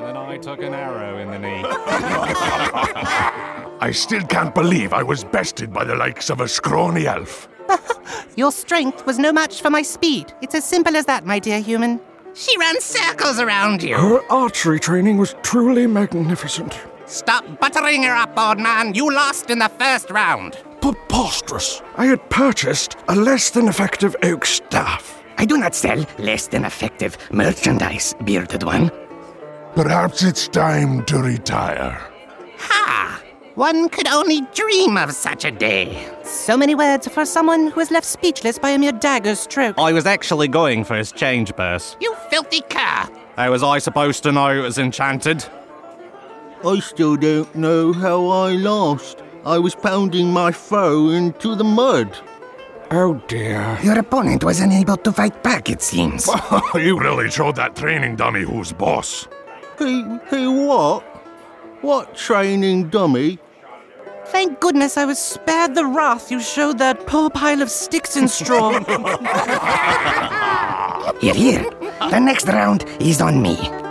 then I took an arrow in the knee. I still can't believe I was bested by the likes of a scrawny elf. Your strength was no match for my speed. It's as simple as that, my dear human. She ran circles around you. Her archery training was truly magnificent. Stop buttering her up, old man. You lost in the first round. Preposterous. I had purchased a less than effective oak staff. I do not sell less than effective merchandise, bearded one. Perhaps it's time to retire. Ha! One could only dream of such a day. So many words for someone who is left speechless by a mere dagger stroke. I was actually going for his change purse. You filthy cur! How was I supposed to know it was enchanted? I still don't know how I lost. I was pounding my foe into the mud. Oh dear. Your opponent was unable to fight back, it seems. You really showed that training dummy who's boss. Hey, what? What training dummy? Thank goodness I was spared the wrath you showed that poor pile of sticks and straw. Here. The next round is on me.